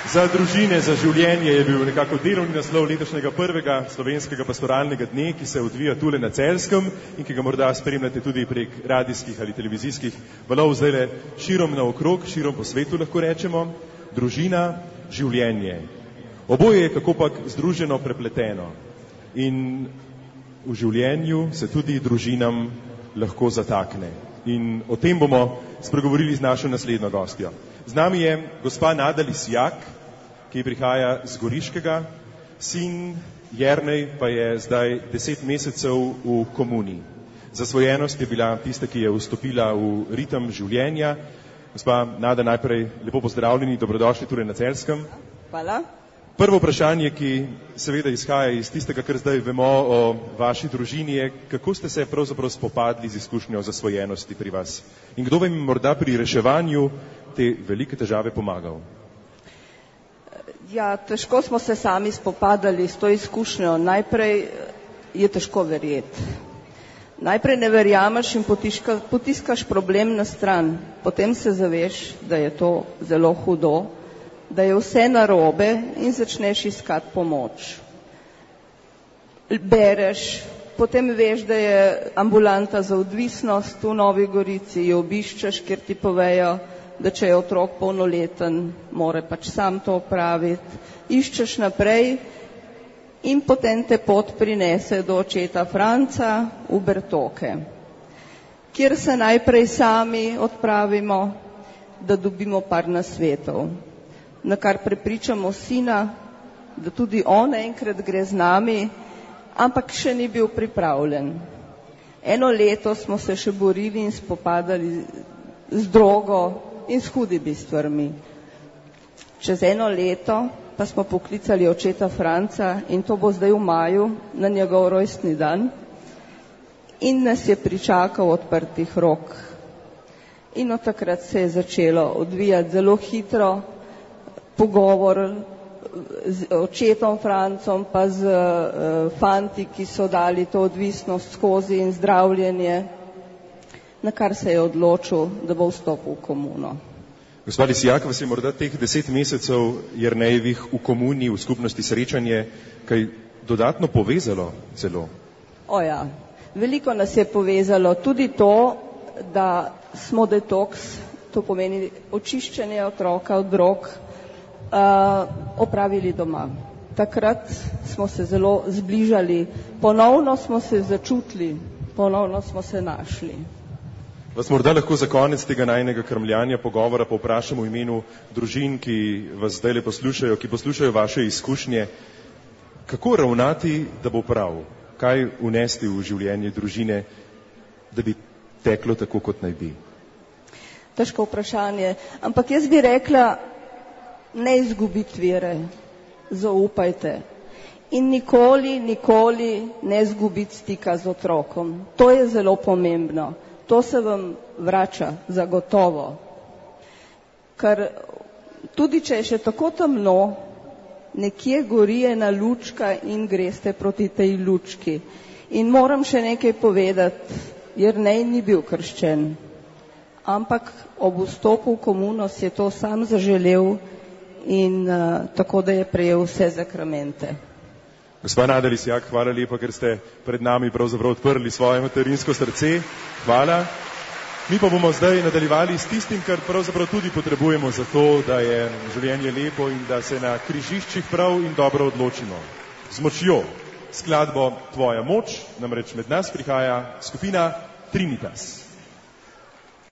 Za družine, za življenje je bil nekako delovni naslov letošnjega prvega slovenskega pastoralnega dne, ki se odvija tule na Celjskem in ki ga morda spremljate tudi prek radijskih ali televizijskih valov zdajle širom naokrog, širom po svetu lahko rečemo. Družina, življenje. Oboje je kakopak združeno, prepleteno. In v življenju se tudi družinam lahko zatakne. In o tem bomo spregovorili z našo naslednjo gostjo. Z nami je gospa Nada Lisjak, ki prihaja z Goriškega, sin Jernej pa je zdaj 10 mesecev v komuni. Zasvojenost je bila tista, ki je vstopila v ritem življenja. Gospa Nada, najprej lepo pozdravljeni, dobrodošli torej na Celjskem. Hvala. Prvo vprašanje, ki seveda izhaja iz tistega, kar zdaj vemo o vaši družini, je, kako ste se pravzaprav spopadli z izkušnjo zasvojenosti pri vas? In kdo vam je morda pri reševanju te velike težave pomagal? Ja, težko smo se sami spopadali s to izkušnjo. Najprej je težko verjeti. Najprej ne verjameš in potiskaš problem na stran. Potem se zaveš, da je to zelo hudo, da je vse narobe in začneš iskati pomoč. Bereš, potem veš, da je ambulanta za odvisnost v Novi Gorici, jo obiščeš, kjer ti povejo, da če je otrok polnoleten, mora pač sam to opraviti. Iščeš naprej in potem te pot prinese do očeta Franca v Bertoke, kjer se najprej sami odpravimo, da dobimo par nasvetov, na kar prepričamo sina, da tudi on enkrat gre z nami, ampak še ni bil pripravljen. 1 leto smo se še borili in spopadali z drogo in s hudimi stvarmi. Čez 1 leto pa smo poklicali očeta Franca in to bo zdaj v maju, na njegov rojstni dan, in nas je pričakal odprtih rok. In od takrat se je začelo odvijati zelo hitro pogovor z očetom Francom pa z fanti, ki so dali to odvisnost skozi in zdravljenje, na kar se je odločil, da bo vstopil v komuno. Gospa Lisjak, vas je morda teh 10 mesecev Jernejevih v komuni, v skupnosti srečanje, kaj dodatno povezalo celo? O ja, veliko nas je povezalo. Tudi to, da smo detoks, to pomeni očiščenje otroka od drog, opravili doma. Takrat smo se zelo zbližali, ponovno smo se začutili, ponovno smo se našli. Vas morda lahko za konec tega najinega krmljanja pogovora povprašam v imenu družin, ki vas zdajle poslušajo, ki poslušajo vaše izkušnje, kako ravnati, da bo prav? Kaj unesti v življenje družine, da bi teklo tako, kot naj bi? Težko vprašanje, ampak jaz bi rekla, ne izgubiti vere, zaupajte in nikoli ne izgubiti stika z otrokom. To je zelo pomembno. To se vam vrača zagotovo. Ker tudi če je še tako temno, nekje gori ena lučka in greste proti tej lučki. In moram še nekaj povedati, Jernej ni bil krščen, ampak ob vstopu v komuno si je to sam zaželel in tako, da je prejel vse zakramente. Gospa Nada Lisjak, hvala lepa, ker ste pred nami pravzaprav odprli svoje materinsko srce. Hvala. Mi pa bomo zdaj nadaljevali s tistim, kar pravzaprav tudi potrebujemo za to, da je življenje lepo in da se na križiščih prav in dobro odločimo. Z močjo. Skladbo Tvoja moč, namreč med nas prihaja skupina Trinitas.